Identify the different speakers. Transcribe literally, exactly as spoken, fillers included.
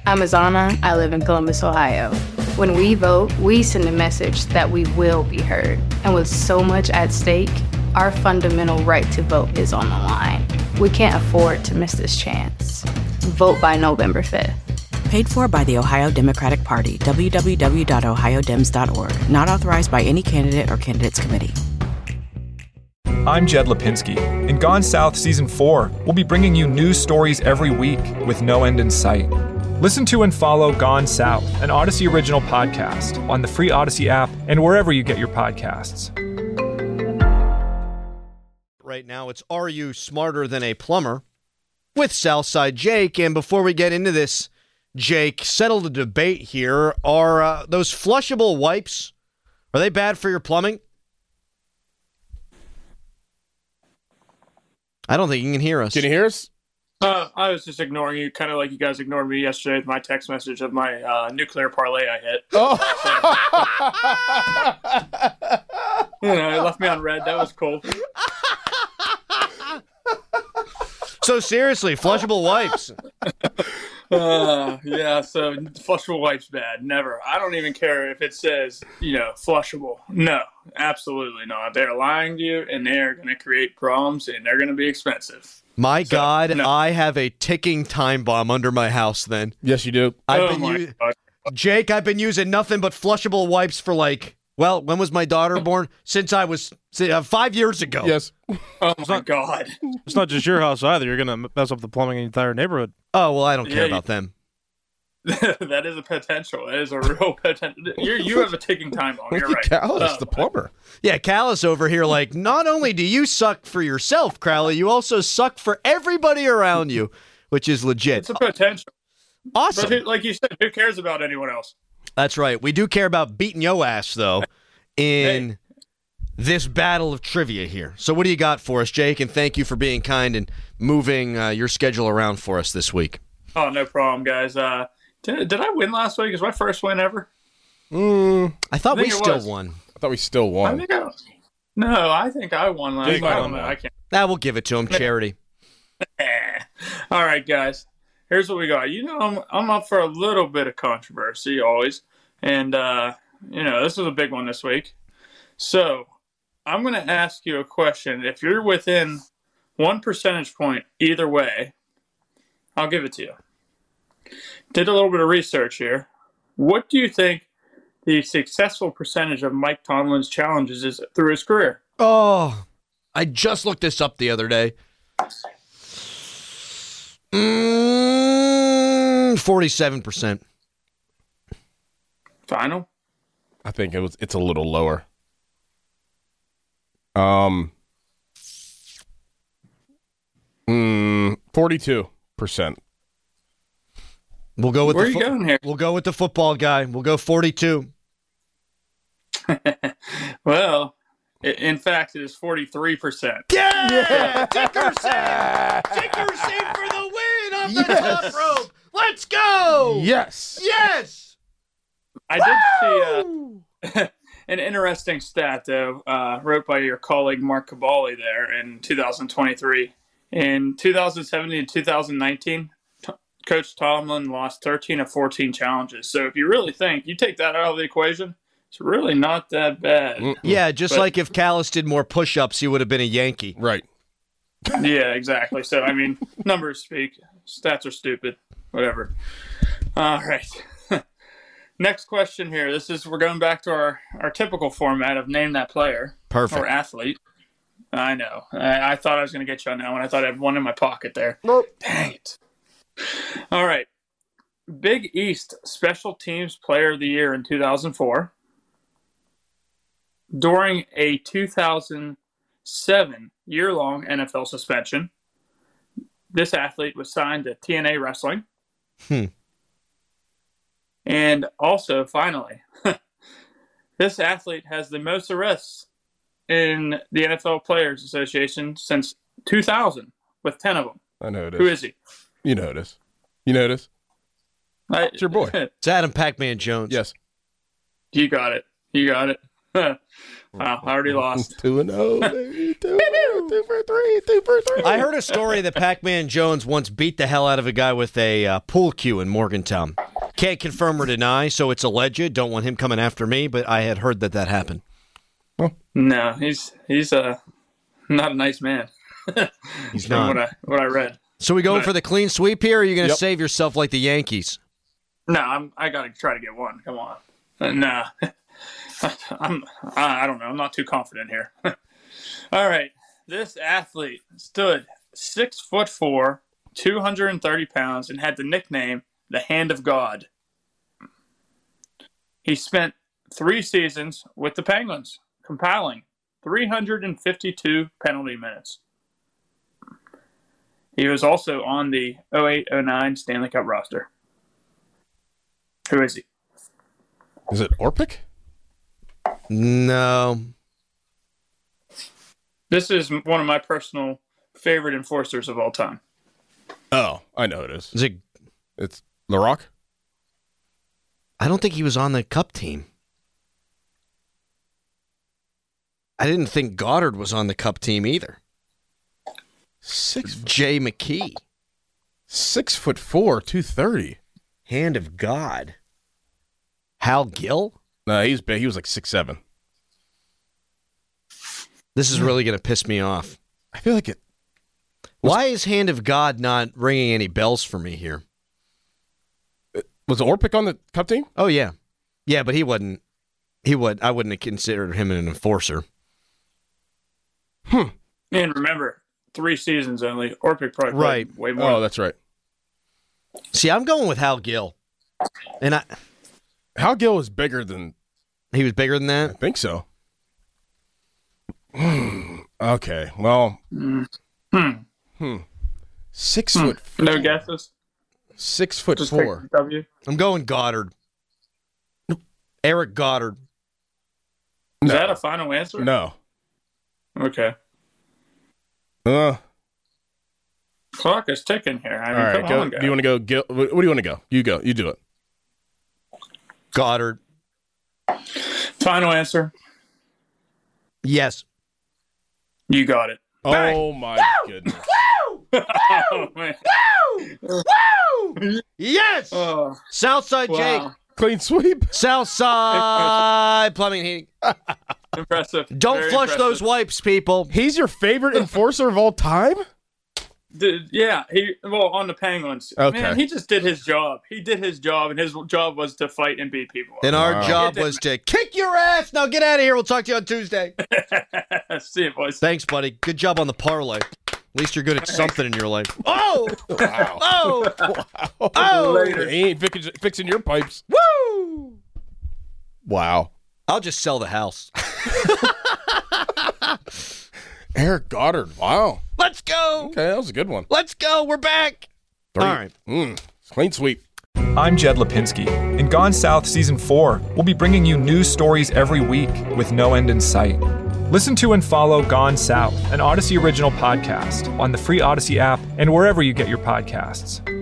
Speaker 1: I'm Azana. I live in Columbus, Ohio. When we vote, we send a message that we will be heard. And with so much at stake, our fundamental right to vote is on the line. We can't afford to miss this chance. Vote by November fifth.
Speaker 2: Paid for by the Ohio Democratic Party. w w w dot ohio dems dot org. Not authorized by any candidate or candidates committee.
Speaker 3: I'm Jed Lipinski. In Gone South Season four, we'll be bringing you news stories every week with no end in sight. Listen to and follow Gone South, an Odyssey original podcast, on the free Odyssey app and wherever you get your podcasts.
Speaker 4: Right now, it's Are You Smarter Than a Plumber? With Southside Jake. And before we get into this, Jake, settle the debate here. Are uh, those flushable wipes, are they bad for your plumbing? I don't think you can hear us.
Speaker 5: Can you hear us?
Speaker 6: Uh, I was just ignoring you, kind of like you guys ignored me yesterday with my text message of my uh, nuclear parlay I hit.
Speaker 5: Oh.
Speaker 6: You know, it left me on red. That was cool.
Speaker 4: So seriously, flushable wipes.
Speaker 6: Uh, yeah, so flushable wipes bad. Never. I don't even care if it says, you know, flushable. No, absolutely not. They're lying to you, and they're going to create problems, and they're going to be expensive.
Speaker 4: My
Speaker 6: So,
Speaker 4: God,
Speaker 6: no.
Speaker 4: I have a ticking time bomb under my house then.
Speaker 5: Yes, you do.
Speaker 4: I've
Speaker 6: Oh
Speaker 4: been
Speaker 6: my
Speaker 4: u-
Speaker 6: God.
Speaker 4: Jake, I've been using nothing but flushable wipes for like, well, when was my daughter born? Since I was uh, five years ago.
Speaker 5: Yes.
Speaker 6: Oh my God.
Speaker 7: It's not just your house either. You're going to mess up the plumbing in the entire neighborhood.
Speaker 4: Oh, well, I don't care
Speaker 6: Yeah,
Speaker 4: about them.
Speaker 6: That is a potential. That is a real potential. You're, you have a ticking time bomb. You're
Speaker 5: Look
Speaker 6: right.
Speaker 5: at Callis,
Speaker 6: Oh,
Speaker 5: the plumber.
Speaker 4: Yeah, Callus over here, like, not only do you suck for yourself, Crowley, you also suck for everybody around you, which is legit.
Speaker 6: It's a potential.
Speaker 4: Awesome.
Speaker 6: But who, like you said, who cares about anyone else?
Speaker 4: That's right. We do care about beating yo ass, though, in
Speaker 6: Hey.
Speaker 4: this battle of trivia here. So what do you got for us, Jake? And thank you for being kind and moving uh, your schedule around for us this week.
Speaker 6: Oh, no problem, guys. Uh, did, did I win last week? Is my first win ever?
Speaker 5: Mm,
Speaker 4: I thought
Speaker 6: I
Speaker 4: we
Speaker 6: think it
Speaker 4: still
Speaker 6: was.
Speaker 4: won.
Speaker 5: I thought we still
Speaker 6: I
Speaker 5: won.
Speaker 6: think I. No, I think I won last
Speaker 7: Jake
Speaker 6: week. I
Speaker 7: won,
Speaker 6: don't know.
Speaker 7: man.
Speaker 6: I can't.
Speaker 4: Nah, we'll give it to him. Charity.
Speaker 6: All right, guys. Here's what we got. You know, I'm I'm up for a little bit of controversy always, and uh, you know, this is a big one this week. So, I'm going to ask you a question. If you're within one percentage point either way, I'll give it to you. Did a little bit of research here. What do you think the successful percentage of Mike Tomlin's challenges is through his career?
Speaker 4: Oh, I just looked this up the other day. Mm, forty-seven percent.
Speaker 6: Final?
Speaker 5: I think it was. It's a little lower. Um. Mm, forty-two percent.
Speaker 4: We'll go with
Speaker 6: Where
Speaker 4: the
Speaker 6: are you
Speaker 4: fo-
Speaker 6: going here?
Speaker 4: We'll go with the football guy. We'll go forty-two.
Speaker 6: Well, i- in fact, it is forty-three percent.
Speaker 4: Yeah! Dickerson! Dickerson for the win on the top rope. Let's go!
Speaker 5: Yes.
Speaker 4: Yes!
Speaker 6: I did see uh, an interesting stat, though, uh, wrote by your colleague Mark Cabali there in two thousand twenty-three. In two thousand seventeen and two thousand nineteen, T- Coach Tomlin lost thirteen of fourteen challenges. So if you really think, you take that out of the equation, it's really not that bad.
Speaker 5: Mm.
Speaker 4: Yeah, just
Speaker 6: But-
Speaker 4: like if Callis did more push-ups, he would have been a Yankee.
Speaker 5: Right.
Speaker 6: Yeah, exactly. So, I mean, numbers speak. Stats are stupid. Whatever. All right. Next question here. This is, we're going back to our, our typical format of name that player
Speaker 4: Perfect.
Speaker 6: or athlete. I know. I, I thought I was going to get you on that one. I thought I had one in my pocket there.
Speaker 5: Nope.
Speaker 6: Dang it. All right. Big East Special Teams Player of the Year in two thousand four. During a two thousand seven year-long N F L suspension, this athlete was signed to T N A Wrestling.
Speaker 4: Hmm.
Speaker 6: And also, finally, this athlete has the most arrests in the N F L Players Association since two thousand, with ten of them.
Speaker 5: I know it is.
Speaker 6: Who is he?
Speaker 5: You know this. You know this.
Speaker 6: I,
Speaker 5: It's your boy.
Speaker 4: It's Adam Pac-Man Jones.
Speaker 5: Yes.
Speaker 6: You got it. You got it. Wow, I already lost.
Speaker 5: two and oh. Two, two for three. Two for three.
Speaker 4: I heard a story that Pac-Man Jones once beat the hell out of a guy with a uh, pool cue in Morgantown. Can't confirm or deny, so it's alleged. Don't want him coming after me, but I had heard that that happened.
Speaker 6: No, he's he's uh, not a nice man.
Speaker 4: He's
Speaker 6: From
Speaker 4: not.
Speaker 6: what I what I read.
Speaker 4: So we going
Speaker 6: But-
Speaker 4: for the clean sweep here, or are you going to
Speaker 5: Yep.
Speaker 4: save yourself like the Yankees?
Speaker 6: No, I'm. I gotta try to get one. Come on. Uh, nah, I'm. I I don't know. I'm not too confident here. All right. This athlete stood six foot four, two hundred and thirty pounds, and had the nickname the Hand of God. He spent three seasons with the Penguins, compiling three hundred fifty-two penalty minutes. He was also on the oh eight oh nine Stanley Cup roster. Who is he?
Speaker 5: Is it Orpik?
Speaker 4: No.
Speaker 6: This is one of my personal favorite enforcers of all time.
Speaker 5: Oh, I know it is.
Speaker 4: Is it?
Speaker 5: It's LaRock?
Speaker 4: I don't think he was on the Cup team. I didn't think Goddard was on the Cup team either.
Speaker 5: Six,
Speaker 4: Jay McKee.
Speaker 5: six foot four, two thirty.
Speaker 4: Hand of God. Hal Gill?
Speaker 5: No, he's big. He was like six seven.
Speaker 4: This is really going to piss me off.
Speaker 5: I feel like it.
Speaker 4: Why is Hand of God not ringing any bells for me here?
Speaker 5: Was Orpik on the Cup team?
Speaker 4: Oh, yeah. Yeah, but he wasn't. He would. I wouldn't have considered him an enforcer.
Speaker 6: And remember, three seasons only. Orpik probably played
Speaker 4: Right.
Speaker 6: way more.
Speaker 5: Oh, that's right.
Speaker 4: See, I'm going with Hal Gill. And I,
Speaker 5: Hal Gill was bigger than.
Speaker 4: he was bigger than
Speaker 5: I
Speaker 4: that?
Speaker 5: think so. Okay, well.
Speaker 6: Hmm.
Speaker 5: Hmm. Six foot.
Speaker 6: No
Speaker 5: four.
Speaker 6: guesses?
Speaker 5: Six foot
Speaker 6: Just
Speaker 5: four.
Speaker 6: take W.
Speaker 4: I'm going Goddard. Eric Goddard.
Speaker 6: Is
Speaker 5: No.
Speaker 6: that a final answer?
Speaker 5: No.
Speaker 6: Okay.
Speaker 5: Uh,
Speaker 6: Clock is ticking here. I
Speaker 5: all
Speaker 6: mean,
Speaker 5: right.
Speaker 6: come
Speaker 5: Go,
Speaker 6: on,
Speaker 5: do
Speaker 6: guys.
Speaker 5: you want to go? Gil, what do you want to go? You go. You do it.
Speaker 4: Goddard.
Speaker 6: Final answer.
Speaker 4: Yes.
Speaker 6: You got it.
Speaker 5: Oh my goodness.
Speaker 6: Oh, man.
Speaker 4: Yes!
Speaker 6: Oh,
Speaker 4: Southside Jake.
Speaker 6: wow.
Speaker 5: Clean sweep.
Speaker 4: Southside Plumbing and Heating.
Speaker 6: Impressive.
Speaker 4: Don't
Speaker 6: Very
Speaker 4: flush
Speaker 6: impressive.
Speaker 4: those wipes, people.
Speaker 5: He's your favorite enforcer of all time?
Speaker 6: Dude, yeah, he well on the Penguins.
Speaker 5: Okay.
Speaker 6: Man, he just did his job. He did his job, and his job was to fight and beat people.
Speaker 4: And our
Speaker 5: Wow.
Speaker 4: job was to kick your ass. Now get out of here. We'll talk to you on Tuesday.
Speaker 6: See you, boys.
Speaker 4: Thanks, buddy. Good job on the parlay. At least you're good at something in your life. Oh!
Speaker 5: Wow.
Speaker 4: Oh! Oh!
Speaker 6: Later.
Speaker 5: He ain't fixing, fixing your pipes.
Speaker 4: Woo!
Speaker 5: Wow.
Speaker 4: I'll just sell the house.
Speaker 5: Eric Goddard. Wow.
Speaker 4: Let's go.
Speaker 5: Okay, that was a good one.
Speaker 4: Let's go. We're back.
Speaker 5: Three.
Speaker 4: All right.
Speaker 5: Mm, clean sweep.
Speaker 3: I'm Jed Lipinski. In Gone South Season four, we'll be bringing you news stories every week with no end in sight. Listen to and follow Gone South, an Odyssey original podcast, on the free Odyssey app and wherever you get your podcasts.